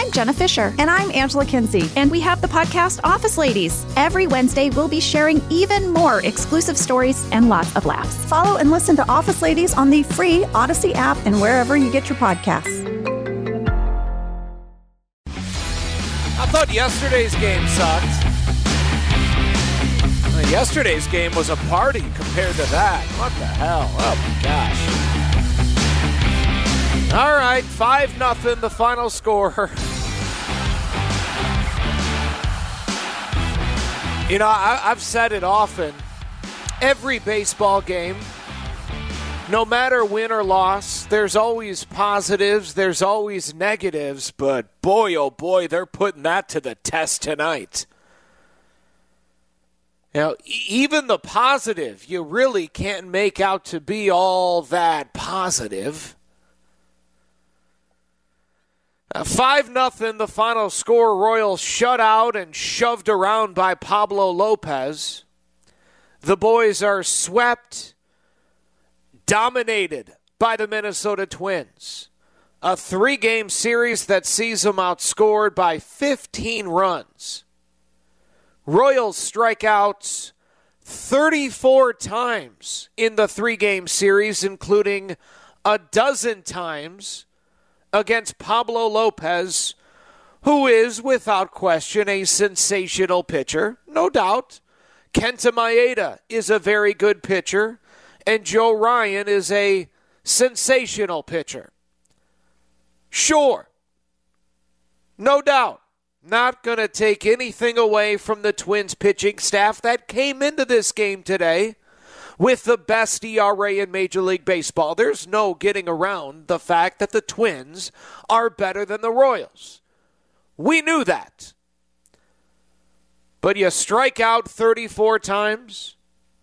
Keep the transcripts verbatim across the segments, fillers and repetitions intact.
I'm Jenna Fisher. And I'm Angela Kinsey. And we have the podcast Office Ladies. Every Wednesday, we'll be sharing even more exclusive stories and lots of laughs. Follow and listen to Office Ladies on the free Odyssey app and wherever you get your podcasts. I thought yesterday's game sucked. Yesterday's game was a party compared to that. What the hell? Oh, my gosh. All right, five nothing, the final score. You know, I, I've said it often. Every baseball game, no matter win or loss, there's always positives, there's always negatives, but boy, oh boy, they're putting that to the test tonight. You know, even the positive, you really can't make out to be all that positive. Uh, five nothing, the final score. Royals shut out and shoved around by Pablo Lopez. The boys are swept, dominated by the Minnesota Twins. A three-game series that sees them outscored by fifteen runs. Royals strike out thirty-four times in the three-game series, including a dozen times against Pablo Lopez, who is, without question, a sensational pitcher, no doubt. Kenta Maeda is a very good pitcher, and Joe Ryan is a sensational pitcher. Sure, no doubt. Not going to take anything away from the Twins pitching staff that came into this game today with the best E R A in Major League Baseball. There's no getting around the fact that the Twins are better than the Royals. We knew that. But you strike out thirty-four times.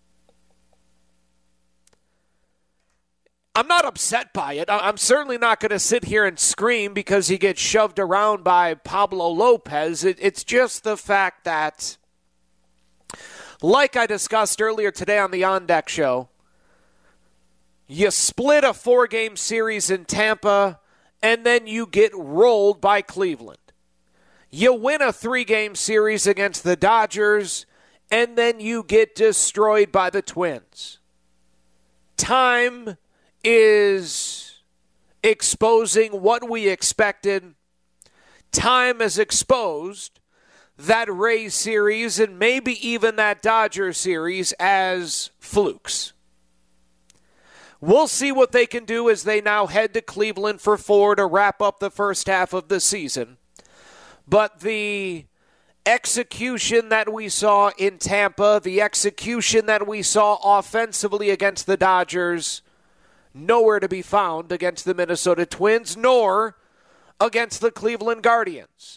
I'm not upset by it. I'm certainly not going to sit here and scream because he gets shoved around by Pablo Lopez. It's just the fact that, like I discussed earlier today on the On Deck show, you split a four-game series in Tampa, and then you get rolled by Cleveland. You win a three-game series against the Dodgers, and then you get destroyed by the Twins. Time is exposing what we expected. Time has exposed that Rays series and maybe even that Dodger series as flukes. We'll see what they can do as they now head to Cleveland for four to wrap up the first half of the season. But the execution that we saw in Tampa, the execution that we saw offensively against the Dodgers, nowhere to be found against the Minnesota Twins, nor against the Cleveland Guardians.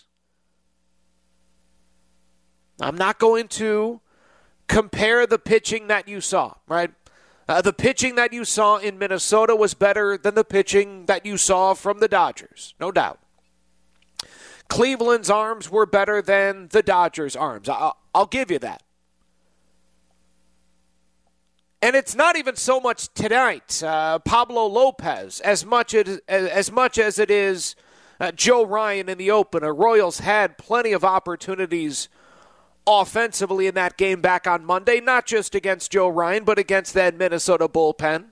I'm not going to compare the pitching that you saw, right? Uh, the pitching that you saw in Minnesota was better than the pitching that you saw from the Dodgers, no doubt. Cleveland's arms were better than the Dodgers' arms. I'll, I'll give you that. And it's not even so much tonight, uh, Pablo Lopez, as much as, as much as it is uh, Joe Ryan in the opener. Royals had plenty of opportunities offensively in that game back on Monday, not just against Joe Ryan, but against that Minnesota bullpen.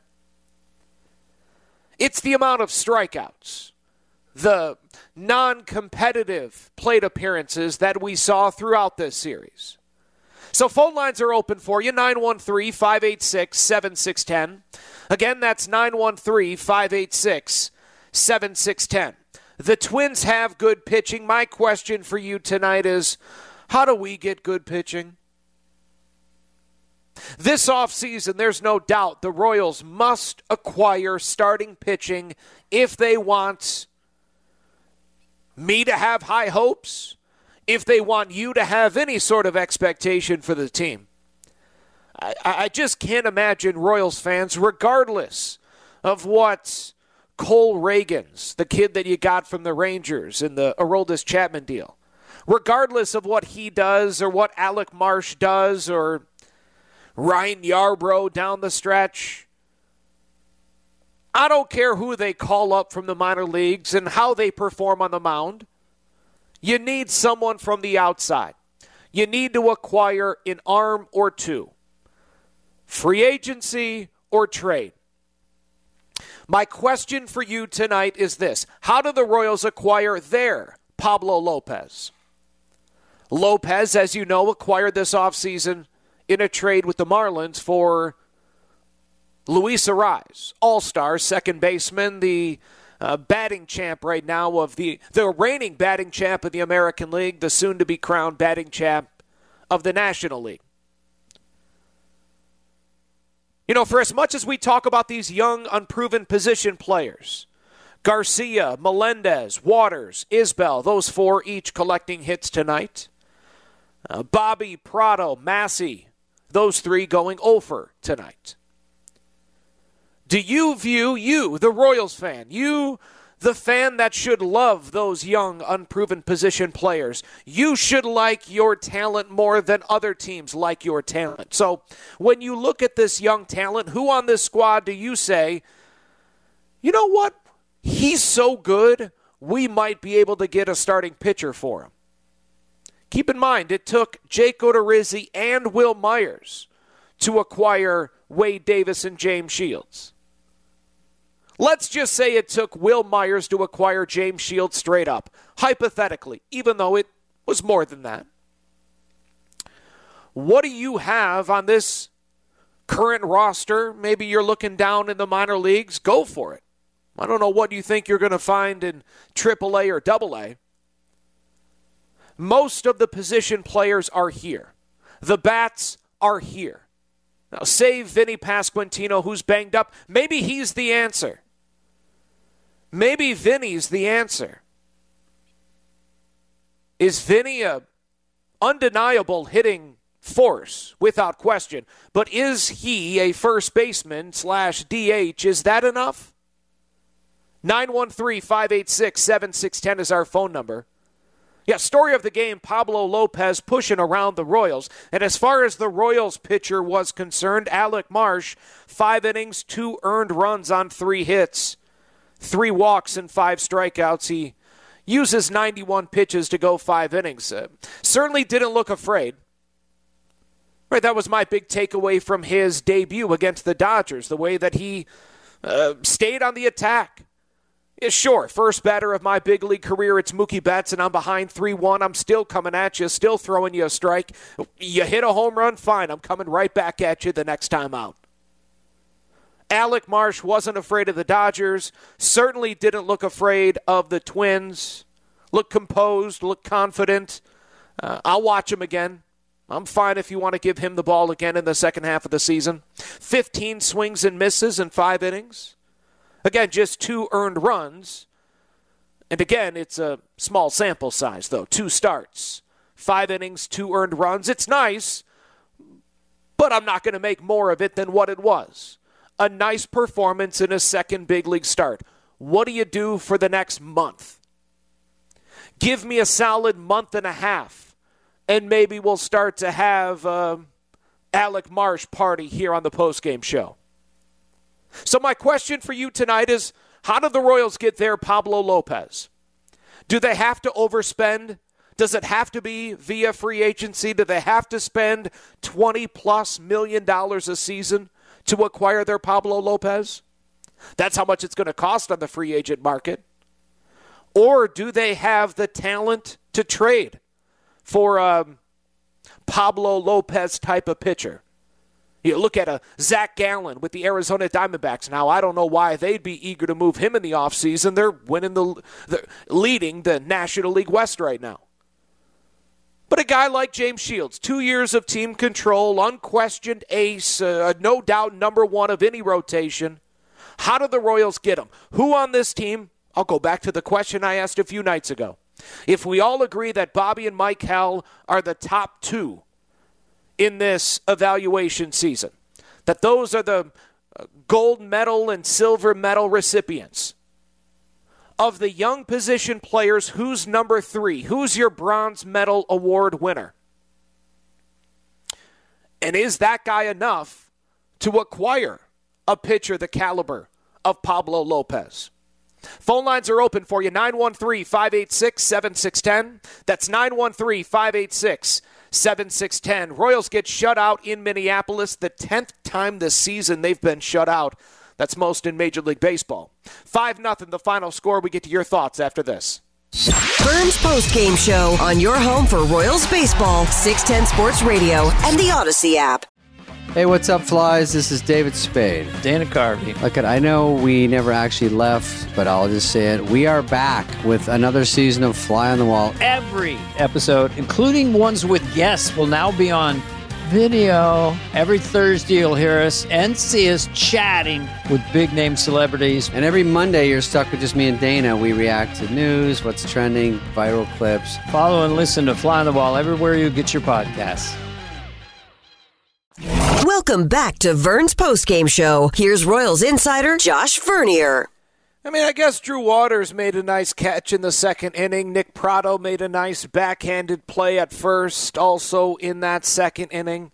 It's the amount of strikeouts, the non-competitive plate appearances that we saw throughout this series. So phone lines are open for you, nine one three, five eight six, seven six one zero. Again, that's nine one three, five eight six, seven six one zero. The Twins have good pitching. My question for you tonight is, how do we get good pitching? This offseason, there's no doubt the Royals must acquire starting pitching if they want me to have high hopes, if they want you to have any sort of expectation for the team. I, I just can't imagine Royals fans, regardless of what Cole Reagans, the kid that you got from the Rangers in the Aroldis Chapman deal, regardless of what he does or what Alec Marsh does or Ryan Yarbrough down the stretch, I don't care who they call up from the minor leagues and how they perform on the mound. You need someone from the outside. You need to acquire an arm or two. Free agency or trade. My question for you tonight is this. How do the Royals acquire their Pablo Lopez? Lopez, as you know, acquired this offseason in a trade with the Marlins for Luis Arraez, all-star second baseman, the uh, batting champ right now of the, the reigning batting champ of the American League, the soon-to-be crowned batting champ of the National League. You know, for as much as we talk about these young, unproven position players, Garcia, Melendez, Waters, Isbell, those four each collecting hits tonight. Uh, Bobby, Prado, Massey, those three going over tonight. Do you view, you, the Royals fan, you, the fan that should love those young, unproven position players, you should like your talent more than other teams like your talent. So when you look at this young talent, who on this squad do you say, you know what, he's so good, we might be able to get a starting pitcher for him? Keep in mind, it took Jake Odorizzi and Will Myers to acquire Wade Davis and James Shields. Let's just say it took Will Myers to acquire James Shields straight up, hypothetically, even though it was more than that. What do you have on this current roster? Maybe you're looking down in the minor leagues. Go for it. I don't know what you think you're going to find in triple A or double A. Most of the position players are here. The bats are here. Now, save Vinny Pasquantino, who's banged up. Maybe he's the answer. Maybe Vinny's the answer. Is Vinny a undeniable hitting force, without question? But is he a first baseman slash D H? Is that enough? nine one three, five eight six, seven six one zero is our phone number. Yeah, story of the game, Pablo Lopez pushing around the Royals. And as far as the Royals pitcher was concerned, Alec Marsh, five innings, two earned runs on three hits, three walks and five strikeouts. He uses ninety-one pitches to go five innings. Uh, certainly didn't look afraid. Right, that was my big takeaway from his debut against the Dodgers, the way that he uh, stayed on the attack. Yeah, sure, first batter of my big league career, it's Mookie Betts, and I'm behind three one. I'm still coming at you, still throwing you a strike. You hit a home run, fine. I'm coming right back at you the next time out. Alec Marsh wasn't afraid of the Dodgers, certainly didn't look afraid of the Twins. Looked composed, looked confident. Uh, I'll watch him again. I'm fine if you want to give him the ball again in the second half of the season. fifteen swings and misses in five innings. Again, just two earned runs. And again, it's a small sample size, though. Two starts, five innings, two earned runs. It's nice, but I'm not going to make more of it than what it was. A nice performance in a second big league start. What do you do for the next month? Give me a solid month and a half, and maybe we'll start to have uh, Alec Marsh party here on the postgame show. So my question for you tonight is, how do the Royals get their Pablo Lopez? Do they have to overspend? Does it have to be via free agency? Do they have to spend twenty plus million dollars a season to acquire their Pablo Lopez? That's how much it's going to cost on the free agent market. Or do they have the talent to trade for a Pablo Lopez type of pitcher? You look at a Zach Gallen with the Arizona Diamondbacks. Now, I don't know why they'd be eager to move him in the offseason. They're winning the, they're leading the National League West right now. But a guy like James Shields, two years of team control, unquestioned ace, uh, no doubt number one of any rotation. How do the Royals get him? Who on this team? I'll go back to the question I asked a few nights ago. If we all agree that Bobby and Mike Hell are the top two in this evaluation season, that those are the gold medal and silver medal recipients, of the young position players, who's number three? Who's your bronze medal award winner? And is that guy enough to acquire a pitcher the caliber of Pablo Lopez? Phone lines are open for you, nine one three, five eight six, seven six one zero. That's nine one three, five eight six, seven six one zero. Royals get shut out in Minneapolis, the tenth time this season they've been shut out. That's most in Major League Baseball. five nothing the final score. We get to your thoughts after this. Vern's postgame show on your home for Royals baseball, six ten Sports Radio and the Odyssey app. Hey, what's up, Flies? This is David Spade. Dana Carvey. Look, I know we never actually left, but I'll just say it. We are back with another season of Fly on the Wall. Every episode, including ones with guests, will now be on video. Every Thursday, you'll hear us and see us chatting with big-name celebrities. And every Monday, you're stuck with just me and Dana. We react to news, what's trending, viral clips. Follow and listen to Fly on the Wall everywhere you get your podcasts. Welcome back to Vern's postgame show. Here's Royals insider Josh Vernier. I mean, I guess Drew Waters made a nice catch in the second inning. Nick Pratto made a nice backhanded play at first, also in that second inning.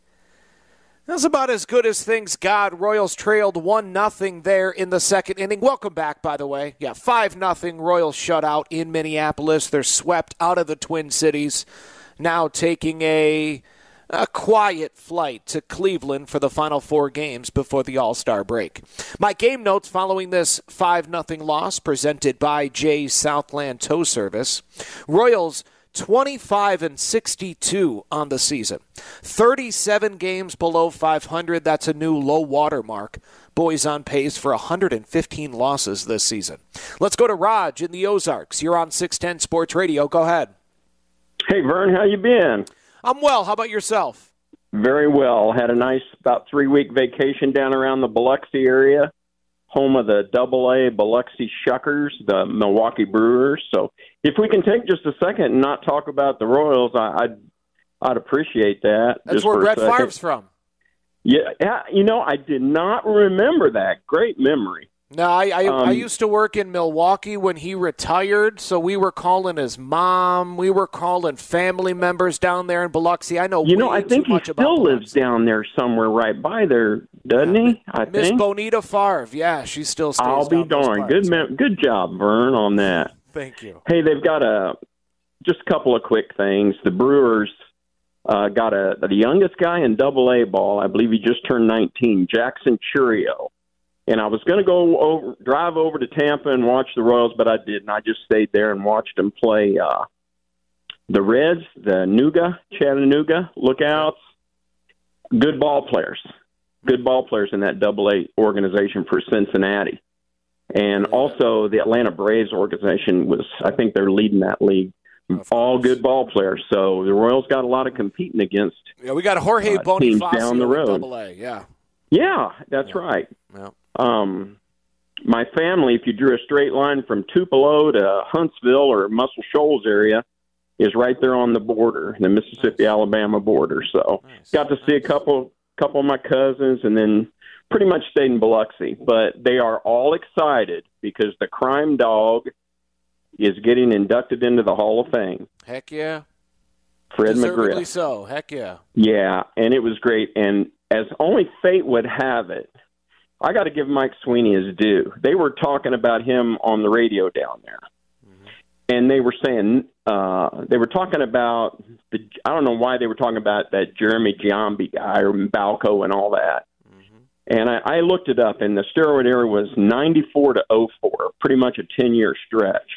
That's about as good as things got. Royals trailed one nothing there in the second inning. Welcome back, by the way. Yeah, five nothing Royals shutout in Minneapolis. They're swept out of the Twin Cities, now taking a... A quiet flight to Cleveland for the final four games before the All-Star break. My game notes following this five nothing loss presented by Jay's Southland Tow Service. Royals twenty-five and sixty-two on the season. thirty-seven games below five hundred. That's a new low water mark. Boys on pace for one hundred fifteen losses this season. Let's go to Raj in the Ozarks. You're on six ten Sports Radio. Go ahead. Hey, Vern, how you been? I'm well. How about yourself? Very well. Had a nice about three-week vacation down around the Biloxi area, home of the double A Biloxi Shuckers, the Milwaukee Brewers. So if we can take just a second and not talk about the Royals, I, I'd, I'd appreciate that. That's just where Brett second. Favre's from. Yeah, yeah, you know, I did not remember that. Great memory. No, I I, um, I used to work in Milwaukee when he retired, so we were calling his mom. We were calling family members down there in Biloxi. I know You know, way I think too he much still about lives Biloxi. down there somewhere right by there, doesn't Yeah, he? I Miss think. Bonita Favre, yeah, she still stays I'll be down those darned. parts. Good, mem- good job, Vern, on that. Thank you. Hey, they've got a just a couple of quick things. The Brewers uh, got a the youngest guy in Double A ball. I believe he just turned nineteen, Jackson Churio. And I was going to go over, drive over to Tampa and watch the Royals, but I didn't. I just stayed there and watched them play uh, the Reds, the Nuga, Chattanooga Lookouts. Good ball players. Good ball players in that Double A organization for Cincinnati. And also the Atlanta Braves organization was, I think they're leading that league. All good ball players. So the Royals got a lot of competing against. Yeah, we got Jorge uh, Bonifacio teams down the road. Double A, yeah. Yeah, that's Yeah. right. Yeah. Um, my family, if you drew a straight line from Tupelo to Huntsville or Muscle Shoals area, is right there on the border, the Mississippi-Alabama border. So Nice. got to see a couple couple of my cousins and then pretty much stayed in Biloxi. But they are all excited because the crime dog is getting inducted into the Hall of Fame. Heck yeah. Fred Deservedly McGriff. so. Heck yeah. Yeah, and it was great. And as only fate would have it, I got to give Mike Sweeney his due. They were talking about him on the radio down there. Mm-hmm. And they were saying, uh, they were talking about, the, I don't know why they were talking about that Jeremy Giambi guy or Balco and all that. Mm-hmm. And I, I looked it up, and the steroid era was ninety-four to oh four, pretty much a ten-year stretch.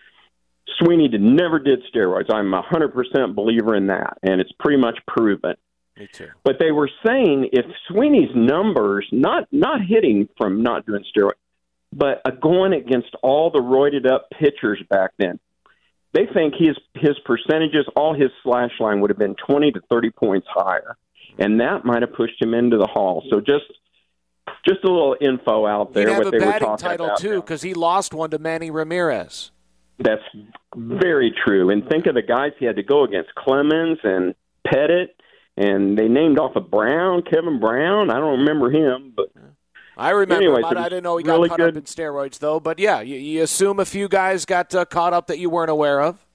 Sweeney did, never did steroids. I'm a one hundred percent believer in that, and it's pretty much proven. Me too. But they were saying if Sweeney's numbers, not not hitting from not doing steroids, but uh, going against all the roided up pitchers back then, they think his his percentages, all his slash line would have been twenty to thirty points higher, and that might have pushed him into the Hall. So just just a little info out there. He'd have what a they were batting talking title about too, because he lost one to Manny Ramirez. That's very true. And think of the guys he had to go against: Clemens and Pettit. And they named off of Brown, Kevin Brown. I don't remember him, but I remember anyways, him. I, I didn't know he got really caught good. up in steroids, though. But yeah, you, you assume a few guys got uh, caught up that you weren't aware of.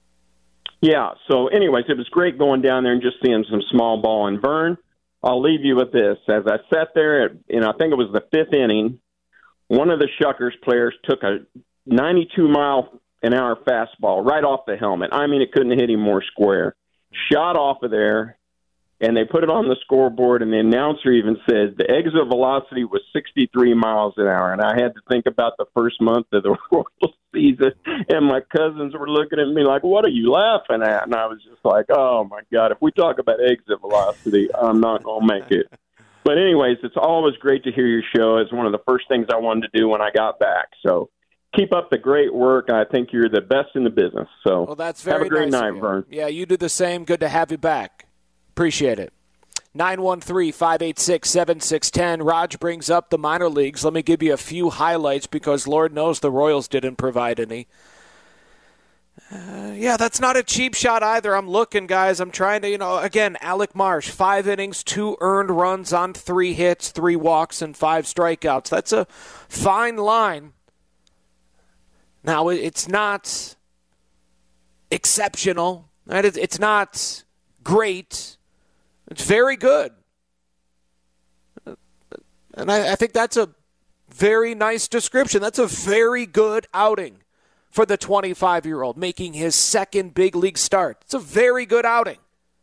Yeah. So, anyways, it was great going down there and just seeing some small ball. And Vern, I'll leave you with this: as I sat there, at, you know, I think it was the fifth inning, one of the Shuckers players took a ninety-two mile an hour fastball right off the helmet. I mean, it couldn't hit him more square. Shot off of there, and they put it on the scoreboard, and the announcer even said the exit velocity was sixty-three miles an hour. And I had to think about the first month of the Royals season, and my cousins were looking at me like, what are you laughing at? And I was just like, oh, my God, if we talk about exit velocity, I'm not going to make it. But anyways, it's always great to hear your show. It's one of the first things I wanted to do when I got back. So keep up the great work. I think you're the best in the business. So well, that's very have a great nice night, Vern. Yeah, you do the same. Good to have you back. Appreciate it. nine one three, five eight six, seven six one zero. Raj brings up the minor leagues. Let me give you a few highlights because Lord knows the Royals didn't provide any. Uh, yeah, that's not a cheap shot either. I'm looking, guys. I'm trying to, you know, again, Alec Marsh, five innings, two earned runs on three hits, three walks, and five strikeouts. That's a fine line. Now, it's not exceptional. Right? It's not great. It's very good. And I, I think that's a very nice description. That's a very good outing for the twenty-five-year-old, making his second big league start. It's a very good outing.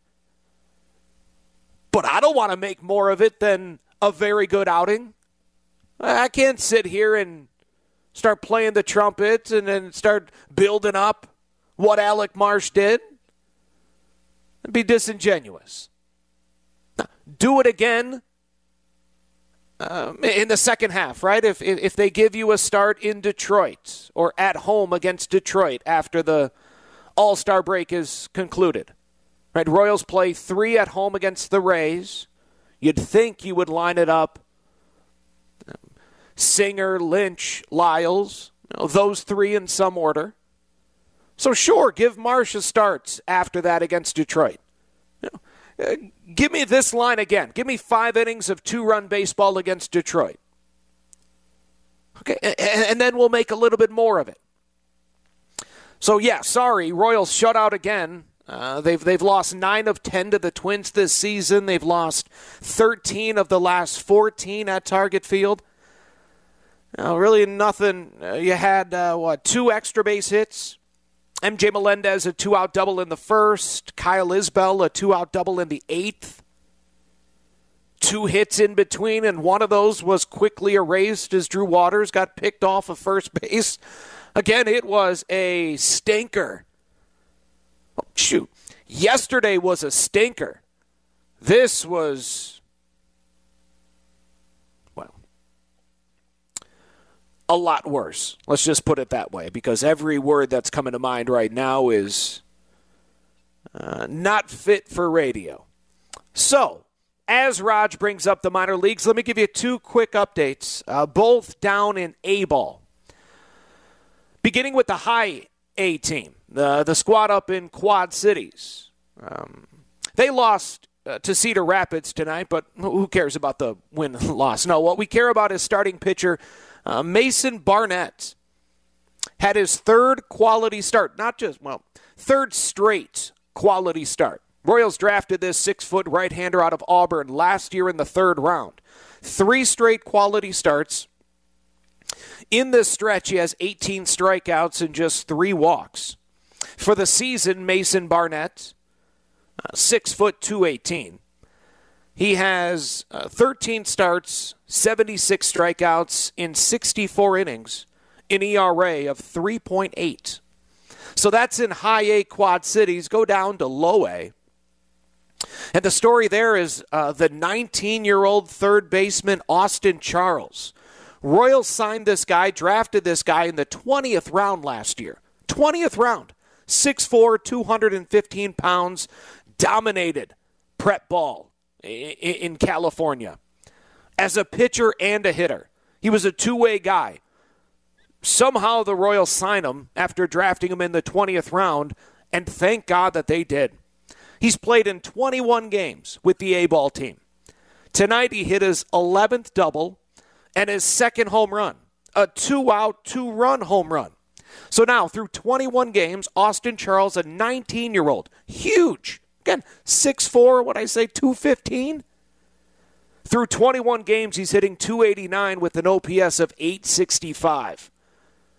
But I don't want to make more of it than a very good outing. I can't sit here and start playing the trumpet and then start building up what Alec Marsh did. It'd be disingenuous. Do it again um, in the second half, right? If, if if they give you a start in Detroit or at home against Detroit after the All-Star break is concluded, right? Royals play three at home against the Rays. You'd think you would line it up. Singer, Lynch, Lyles, you know, those three in some order. So sure, give Marsh a start after that against Detroit. You know, uh, give me this line again. Give me five innings of two-run baseball against Detroit. Okay, and, and then we'll make a little bit more of it. So yeah, sorry, Royals shut out again. Uh, they've they've lost nine of ten to the Twins this season. They've lost thirteen of the last fourteen at Target Field. Now, really nothing. Uh, you had uh, what two extra base hits. M J Melendez, a two-out double in the first. Kyle Isbell, a two-out double in the eighth. Two hits in between, and one of those was quickly erased as Drew Waters got picked off of first base. Again, it was a stinker. Oh, shoot. Yesterday was a stinker. This was, well, a lot worse. Let's just put it that way, because every word that's coming to mind right now is uh, not fit for radio. So, as Raj brings up the minor leagues, let me give you two quick updates, uh, both down in A-ball. Beginning with the high A team, the, the squad up in Quad Cities. Um, they lost uh, to Cedar Rapids tonight, but who cares about the win and loss? No, what we care about is starting pitcher uh, Mason Barnett. Had his third quality start, not just, well, third straight quality start. Royals drafted this six-foot right-hander out of Auburn last year in the third round. Three straight quality starts. In this stretch, he has eighteen strikeouts and just three walks. For the season, Mason Barnett, uh, six foot two eighteen. He has uh, thirteen starts, seventy-six strikeouts in sixty-four innings, an E R A of three point eight. So that's in high A Quad Cities. Go down to low A. And the story there is uh, the nineteen-year-old third baseman Austin Charles. Royals signed this guy, drafted this guy in the twentieth round last year. twentieth round. six foot four, two hundred fifteen pounds, dominated prep ball in California. As a pitcher and a hitter. He was a two-way guy. Somehow the Royals signed him after drafting him in the twentieth round, and thank God that they did. He's played in twenty-one games with the A-ball team. Tonight he hit his eleventh double and his second home run, a two-out, two-run home run. So now, through twenty-one games, Austin Charles, a nineteen-year-old, huge, again, six foot four, what I say, two fifteen? Through twenty-one games, he's hitting two eighty-nine with an O P S of eight sixty-five.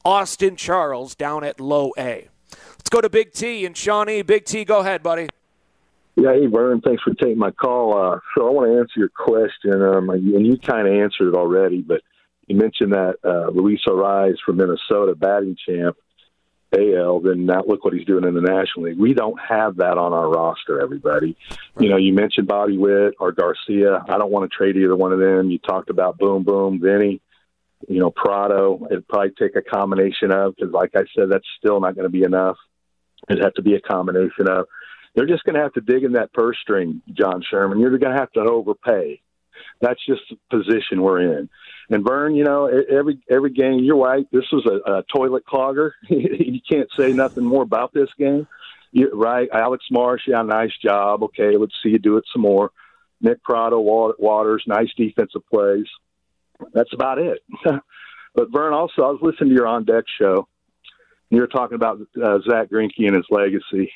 Austin Charles down at low A. Let's go to Big T and Shawnee. Big T, go ahead, buddy. Yeah, hey, Vern, thanks for taking my call. Uh, so I want to answer your question, um, and you kind of answered it already, but you mentioned that uh, Luis Arraez from Minnesota, batting champ, A L, then now look what he's doing in the National League. We don't have that on our roster, everybody. You know, you mentioned Bobby Witt or Garcia. I don't want to trade either one of them. You talked about Boom Boom, Vinny, you know, Prado. It'd probably take a combination of, because like I said, that's still not going to be enough. It'd have to be a combination of. They're just going to have to dig in that purse string, John Sherman. You're going to have to overpay. That's just the position we're in. And Vern, you know, every every game, you're right. This was a, a toilet clogger. You can't say nothing more about this game. You're right. Alex Marsh, yeah, nice job. Okay, let's see you do it some more. Nick Prado, Waters, nice defensive plays. That's about it. But Vern, also, I was listening to your On Deck show. You were talking about uh, Zach Greinke and his legacy.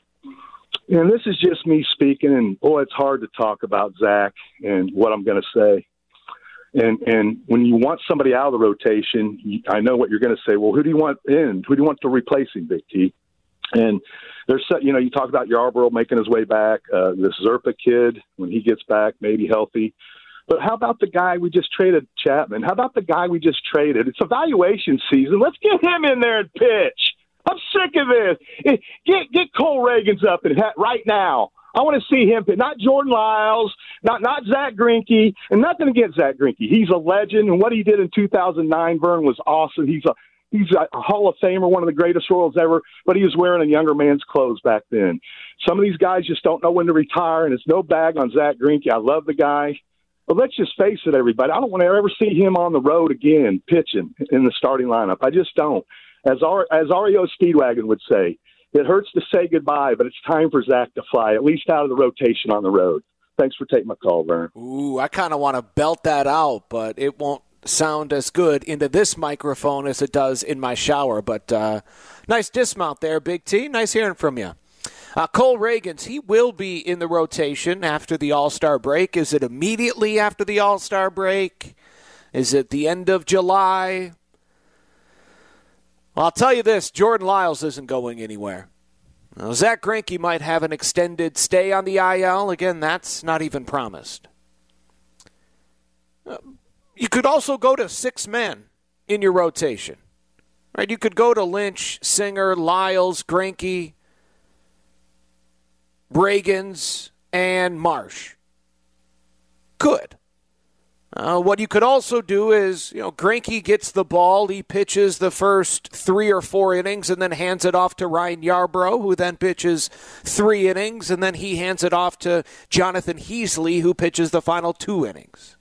And this is just me speaking, and boy, it's hard to talk about Zach and what I'm going to say. And and when you want somebody out of the rotation, you, I know what you're going to say. Well, who do you want in? Who do you want to replace him, Big T? And there's, you know, you talk about Yarborough making his way back. Uh, this Zerpa kid, when he gets back, maybe healthy. But how about the guy we just traded, Chapman? How about the guy we just traded? It's evaluation season. Let's get him in there and pitch. I'm sick of this. Get get Cole Reagans up and ha- right now. I want to see him, not Jordan Lyles, not not Zach Greinke, and nothing against Zach Greinke. He's a legend, and what he did in two thousand nine, Vern, was awesome. He's a he's a Hall of Famer, one of the greatest Royals ever, but he was wearing a younger man's clothes back then. Some of these guys just don't know when to retire, and it's no bag on Zach Greinke. I love the guy. But let's just face it, everybody. I don't want to ever see him on the road again pitching in the starting lineup. I just don't. As R- as R E O Speedwagon would say, it hurts to say goodbye, but it's time for Zach to fly, at least out of the rotation on the road. Thanks for taking my call, Vern. Ooh, I kind of want to belt that out, but it won't sound as good into this microphone as it does in my shower. But uh, nice dismount there, Big T. Nice hearing from you. Uh, Cole Reagans, he will be in the rotation after the All-Star break. Is it immediately after the All-Star break? Is it the end of July? Well, I'll tell you this, Jordan Lyles isn't going anywhere. Now, Zach Greinke might have an extended stay on the I L. Again, that's not even promised. Uh, you could also go to six men in your rotation. Right? You could go to Lynch, Singer, Lyles, Greinke, Reagans, and Marsh. Good. Uh, what you could also do is, you know, Greinke gets the ball, he pitches the first three or four innings and then hands it off to Ryan Yarbrough, who then pitches three innings, and then he hands it off to Jonathan Heasley, who pitches the final two innings.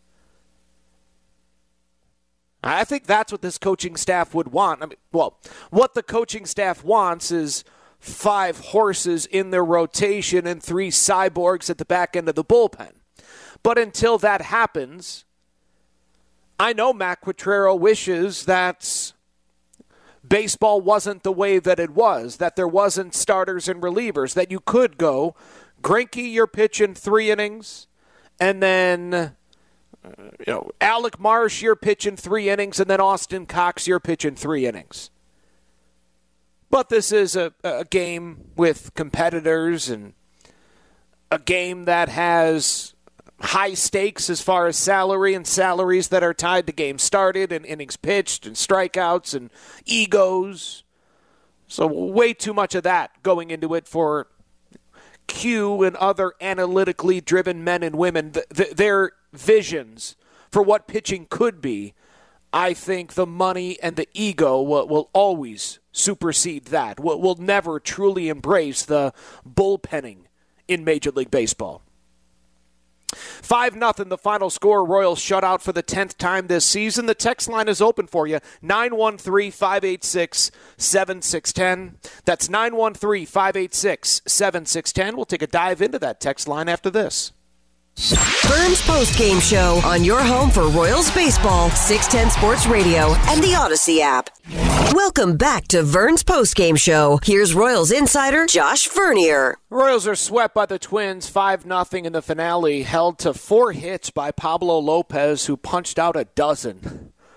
I think that's what this coaching staff would want. I mean, well, what the coaching staff wants is five horses in their rotation and three cyborgs at the back end of the bullpen. But until that happens, I know Matt Quatrero wishes that baseball wasn't the way that it was, that there wasn't starters and relievers, that you could go, Greinke, you're pitching three innings, and then uh, you know, Alec Marsh, you're pitching three innings, and then Austin Cox, you're pitching three innings. But this is a, a game with competitors and a game that has high stakes as far as salary and salaries that are tied to games started and innings pitched and strikeouts and egos. So way too much of that going into it for Q and other analytically driven men and women. Th- th- their visions for what pitching could be, I think the money and the ego will, will always supersede that. We'll, we'll never truly embrace the bullpenning in Major League Baseball. five nothing the final score. Royals shutout for the tenth time this season. The text line is open for you. nine one three, five eight six, seven six one zero. That's nine one three, five eight six, seven six one zero. We'll take a dive into that text line after this. Vern's post-game show on your home for Royals baseball, six ten Sports Radio and the Odyssey app. Welcome back to Vern's post-game show. Here's Royals insider Josh Vernier. Royals are swept by the Twins five nothing in the finale, held to four hits by Pablo Lopez, who punched out a dozen.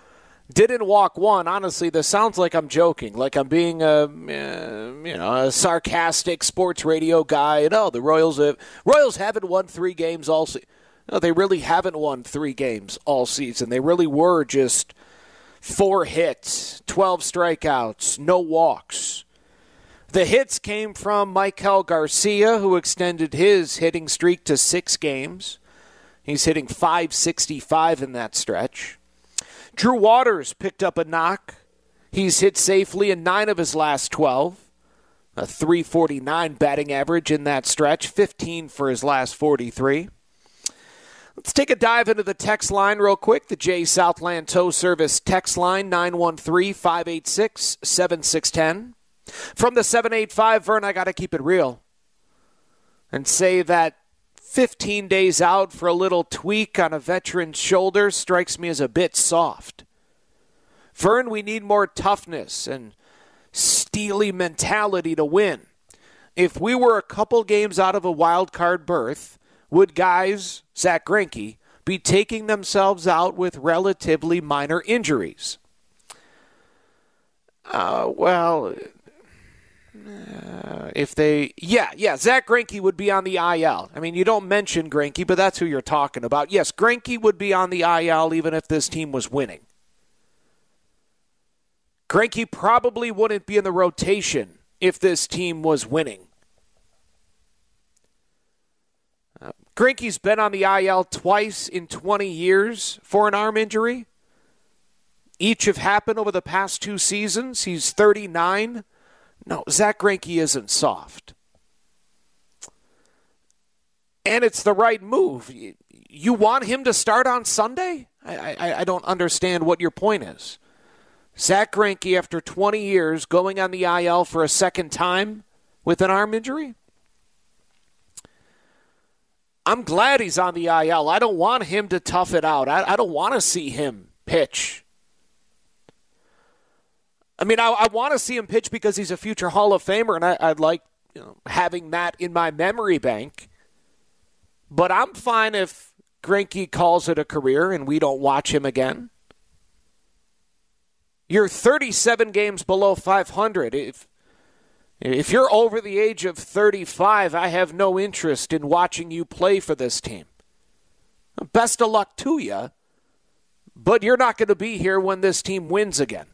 Didn't walk one. Honestly, this sounds like I'm joking, like I'm being a, uh, you know, a sarcastic sports radio guy. No, the Royals have, Royals haven't won three games all season. No, they really haven't won three games all season. They really were just four hits, twelve strikeouts, no walks. The hits came from Maikel Garcia, who extended his hitting streak to six games. He's hitting five sixty-five in that stretch. Drew Waters picked up a knock. He's hit safely in nine of his last twelve. A three forty-nine batting average in that stretch, fifteen for his last forty-three. Let's take a dive into the text line real quick. The J Southland Tow Service text line, nine one three, five eight six, seven six one zero. From the seven eight five, Vern, I got to keep it real and say that fifteen days out for a little tweak on a veteran's shoulder strikes me as a bit soft. Vern, we need more toughness and steely mentality to win. If we were a couple games out of a wild card berth, would guys, Zach Greinke, be taking themselves out with relatively minor injuries? Uh, well, uh, if they, yeah, yeah, Zach Greinke would be on the I L. I mean, you don't mention Greinke, but that's who you're talking about. Yes, Greinke would be on the I L even if this team was winning. Greinke probably wouldn't be in the rotation if this team was winning. Uh, Greinke's been on the I L twice in twenty years for an arm injury. Each have happened over the past two seasons. He's thirty-nine. No, Zach Greinke isn't soft. And it's the right move. You want him to start on Sunday? I, I, I don't understand what your point is. Zach Greinke, after twenty years, going on the I L for a second time with an arm injury? I'm glad he's on the I L. I don't want him to tough it out. I, I don't want to see him pitch. I mean, I, I want to see him pitch because he's a future Hall of Famer, and I, I'd like you know, having that in my memory bank. But I'm fine if Greinke calls it a career and we don't watch him again. You're thirty-seven games below five hundred. If If you're over the age of thirty-five, I have no interest in watching you play for this team. Best of luck to you, but you're not going to be here when this team wins again.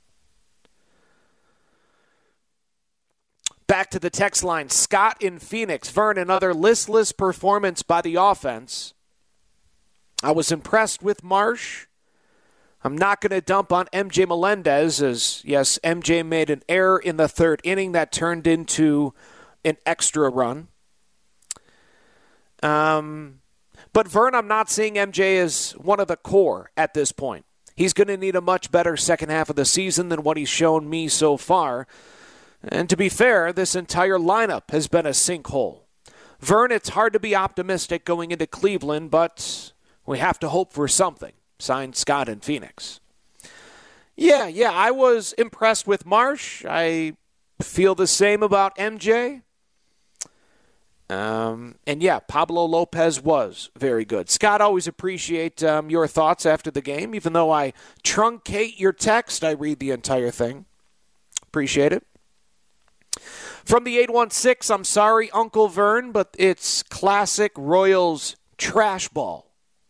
Back to the text line. Scott in Phoenix. Vern, another listless performance by the offense. I was impressed with Marsh. I'm not going to dump on M J Melendez as, yes, M J made an error in the third inning that turned into an extra run. Um, but, Vern, I'm not seeing M J as one of the core at this point. He's going to need a much better second half of the season than what he's shown me so far. And to be fair, this entire lineup has been a sinkhole. Vern, it's hard to be optimistic going into Cleveland, but we have to hope for something. Signed, Scott in Phoenix. Yeah, yeah, I was impressed with Marsh. I feel the same about M J. Um, and yeah, Pablo Lopez was very good. Scott, always appreciate um, your thoughts after the game. Even though I truncate your text, I read the entire thing. Appreciate it. From the eight one six, I'm sorry, Uncle Vern, but it's classic Royals trash ball.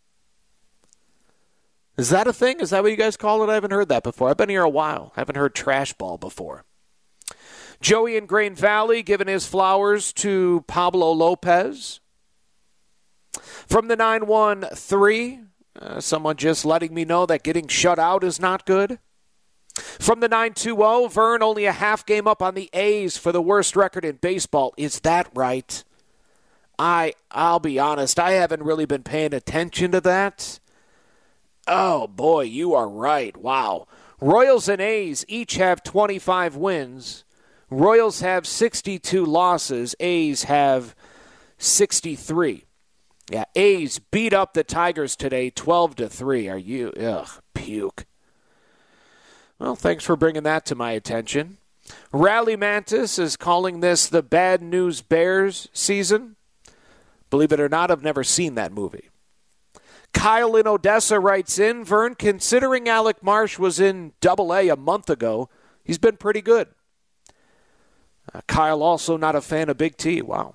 Is that a thing? Is that what you guys call it? I haven't heard that before. I've been here a while. I haven't heard trash ball before. Joey in Grain Valley giving his flowers to Pablo Lopez. From the nine one three, uh, someone just letting me know that getting shut out is not good. From the nine two zero, Vern only a half game up on the A's for the worst record in baseball. Is that right? I, I'll be honest, I haven't really been paying attention to that. Oh, boy, you are right. Wow. Royals and A's each have twenty-five wins. Royals have sixty-two losses. A's have sixty-three. Yeah, A's beat up the Tigers today twelve to three. Are you? Ugh, puke. Well, thanks for bringing that to my attention. Rally Mantis is calling this the Bad News Bears season. Believe it or not, I've never seen that movie. Kyle in Odessa writes in, Vern, considering Alec Marsh was in Double A a month ago, he's been pretty good. Uh, Kyle also not a fan of Big T. Wow.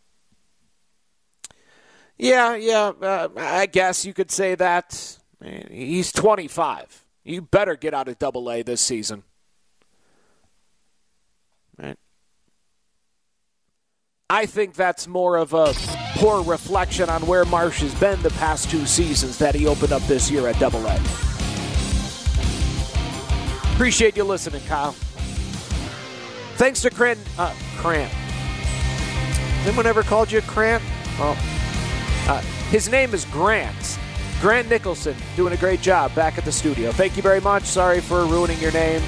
Yeah, yeah, uh, I guess you could say that. He's twenty-five. You better get out of Double A this season. Right. I think that's more of a poor reflection on where Marsh has been the past two seasons that he opened up this year at Double A. Appreciate you listening, Kyle. Thanks to Cran, uh, Crant. Has anyone ever called you Crant? Well, uh, his name is Grant. Grant Nicholson, doing a great job back at the studio. Thank you very much. Sorry for ruining your name.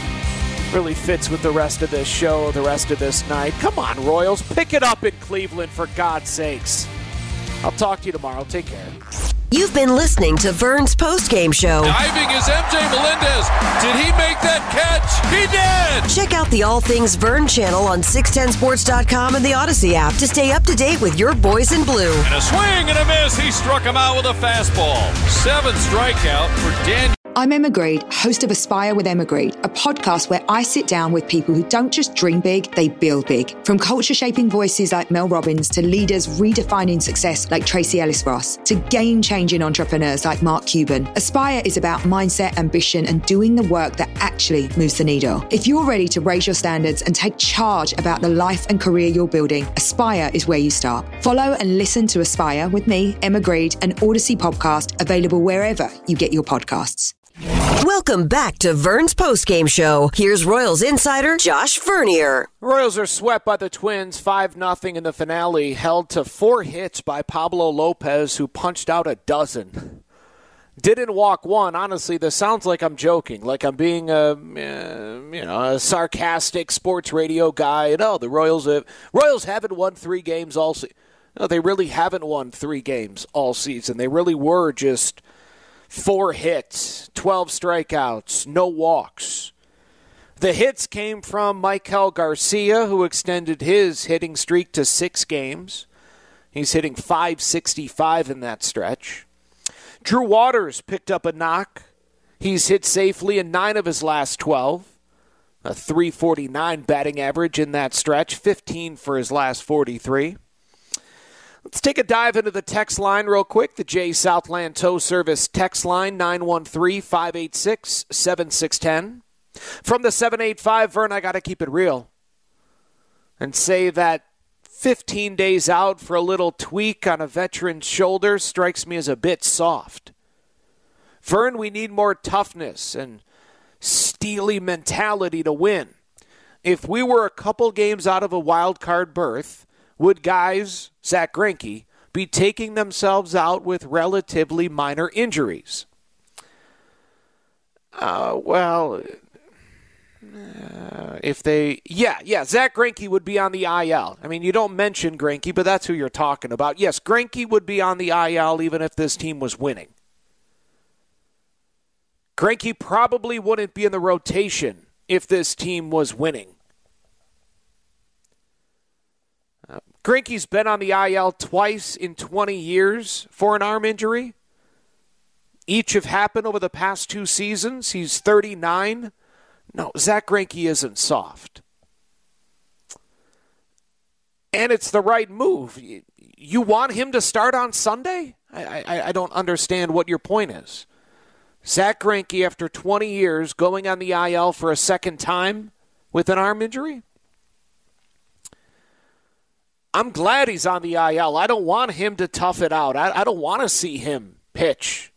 Really fits with the rest of this show, the rest of this night. Come on, Royals. Pick it up in Cleveland, for God's sakes. I'll talk to you tomorrow. Take care. You've been listening to Vern's postgame show. Diving is M J Melendez. Did he make that catch? He did! Check out the All Things Vern channel on six ten sports dot com and the Odyssey app to stay up to date with your boys in blue. And a swing and a miss. He struck him out with a fastball. Seventh strikeout for Daniel. I'm Emma Grede, host of Aspire with Emma Grede, a podcast where I sit down with people who don't just dream big, they build big. From culture-shaping voices like Mel Robbins to leaders redefining success like Tracy Ellis Ross to game-changing entrepreneurs like Mark Cuban, Aspire is about mindset, ambition, and doing the work that actually moves the needle. If you're ready to raise your standards and take charge about the life and career you're building, Aspire is where you start. Follow and listen to Aspire with me, Emma Grede, an Odyssey podcast available wherever you get your podcasts. Welcome back to Vern's postgame show. Here's Royals insider Josh Vernier. Royals are swept by the Twins five nothing in the finale, held to four hits by Pablo Lopez, who punched out a dozen. Didn't walk one. Honestly, this sounds like I'm joking, like I'm being a, uh, you know, a sarcastic sports radio guy. No, the Royals have, Royals haven't won three games all season. No, they really haven't won three games all season. They really were just four hits, twelve strikeouts, no walks. The hits came from Michael Garcia, who extended his hitting streak to six games. He's hitting five sixty-five in that stretch. Drew Waters picked up a knock. He's hit safely in nine of his last twelve. A three forty-nine batting average in that stretch, fifteen for his last forty-three. Let's take a dive into the text line real quick. The J Southland Tow Service text line, nine one three, five eight six, seven six one zero. From the seven eight five, Vern, I got to keep it real and say that fifteen days out for a little tweak on a veteran's shoulder strikes me as a bit soft. Vern, we need more toughness and steely mentality to win. If we were a couple games out of a wild card berth, would guys, Zach Greinke, be taking themselves out with relatively minor injuries? Uh, well, uh, if they, yeah, yeah, Zach Greinke would be on the I L. I mean, you don't mention Greinke, but that's who you're talking about. Yes, Greinke would be on the I L even if this team was winning. Greinke probably wouldn't be in the rotation if this team was winning. Uh, Greinke's been on the I L twice in twenty years for an arm injury. Each have happened over the past two seasons. He's thirty-nine. No, Zach Greinke isn't soft. And it's the right move. You want him to start on Sunday? I, I, I don't understand what your point is. Zach Greinke, after twenty years, going on the I L for a second time with an arm injury? I'm glad he's on the I L. I don't want him to tough it out. I, I don't want to see him pitch.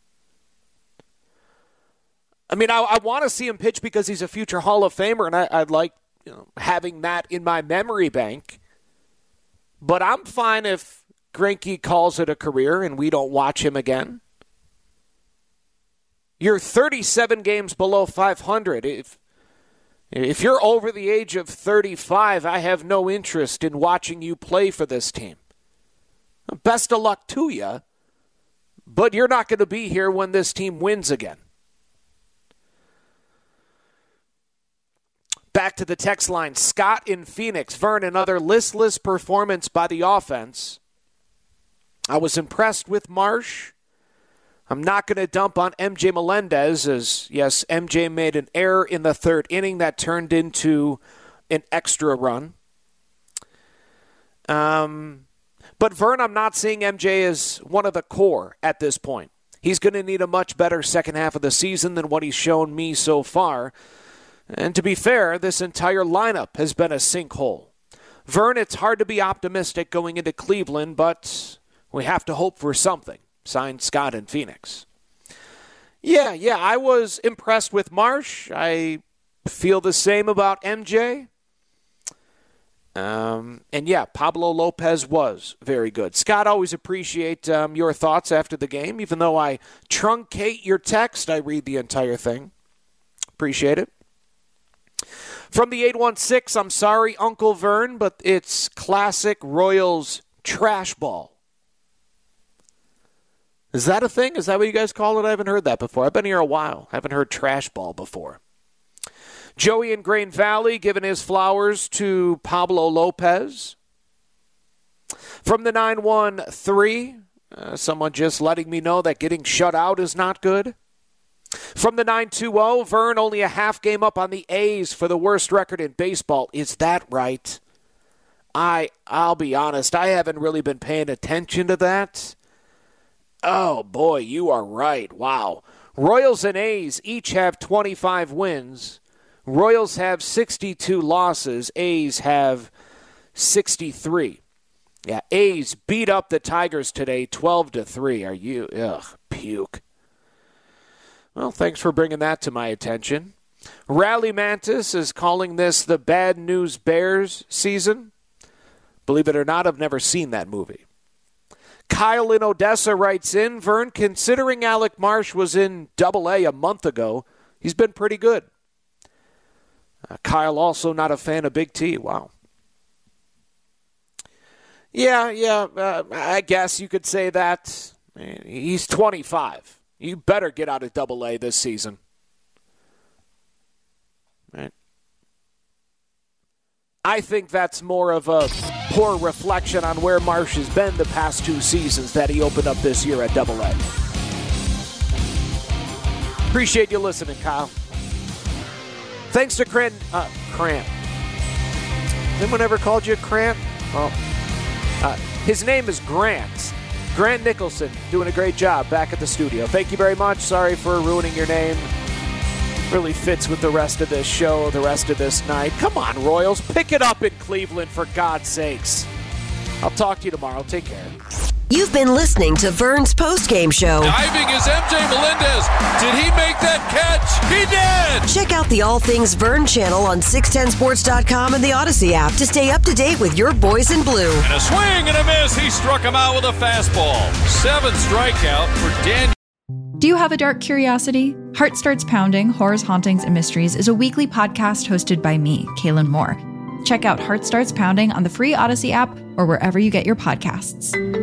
I mean, I, I want to see him pitch because he's a future Hall of Famer, and I, I'd like you know, having that in my memory bank. But I'm fine if Greinke calls it a career and we don't watch him again. You're thirty-seven games below five hundred. If If you're over the age of thirty-five, I have no interest in watching you play for this team. Best of luck to you, but you're not going to be here when this team wins again. Back to the text line. Scott in Phoenix. Vern, another listless performance by the offense. I was impressed with Marsh. I'm not going to dump on M J Melendez as, yes, M J made an error in the third inning that turned into an extra run. Um, but, Vern, I'm not seeing M J as one of the core at this point. He's going to need a much better second half of the season than what he's shown me so far. And to be fair, this entire lineup has been a sinkhole. Vern, it's hard to be optimistic going into Cleveland, but we have to hope for something. Signed, Scott in Phoenix. Yeah, yeah, I was impressed with Marsh. I feel the same about M J. Um, and yeah, Pablo Lopez was very good. Scott, always appreciate um, your thoughts after the game. Even though I truncate your text, I read the entire thing. Appreciate it. From the eight one six, I'm sorry, Uncle Vern, but it's classic Royals trash ball. Is that a thing? Is that what you guys call it? I haven't heard that before. I've been here a while. I haven't heard trash ball before. Joey in Grain Valley giving his flowers to Pablo Lopez. From the nine one three, uh, someone just letting me know that getting shut out is not good. From the nine two zero, Vern only a half game up on the A's for the worst record in baseball. Is that right? I, I'll be honest, I haven't really been paying attention to that. Oh, boy, you are right. Wow. Royals and A's each have twenty-five wins. Royals have sixty-two losses. A's have sixty-three. Yeah, A's beat up the Tigers today twelve to three. Are you? Ugh, puke. Well, thanks for bringing that to my attention. Rally Mantis is calling this the Bad News Bears season. Believe it or not, I've never seen that movie. Kyle in Odessa writes in, Vern, considering Alec Marsh was in Double A a month ago, he's been pretty good. Uh, Kyle also not a fan of Big T. Wow. Yeah, yeah, uh, I guess you could say that. He's twenty-five. You better get out of Double A this season. Right. I think that's more of a poor reflection on where Marsh has been the past two seasons that he opened up this year at Double A. Appreciate you listening, Kyle. Thanks to Cran, uh, Cramp. Has anyone ever called you Cramp? Well, uh, his name is Grant. Grant Nicholson, doing a great job back at the studio. Thank you very much. Sorry for ruining your name. Really fits with the rest of this show, the rest of this night. Come on, Royals. Pick it up in Cleveland, for God's sakes. I'll talk to you tomorrow. Take care. You've been listening to Vern's postgame show. Diving is M J Melendez. Did he make that catch? He did! Check out the All Things Vern channel on six ten sports dot com and the Odyssey app to stay up to date with your boys in blue. And a swing and a miss. He struck him out with a fastball. Seventh strikeout for Daniel. Do you have a dark curiosity? Heart Starts Pounding, Horrors, Hauntings, and Mysteries is a weekly podcast hosted by me, Kaylin Moore. Check out Heart Starts Pounding on the free Odyssey app or wherever you get your podcasts.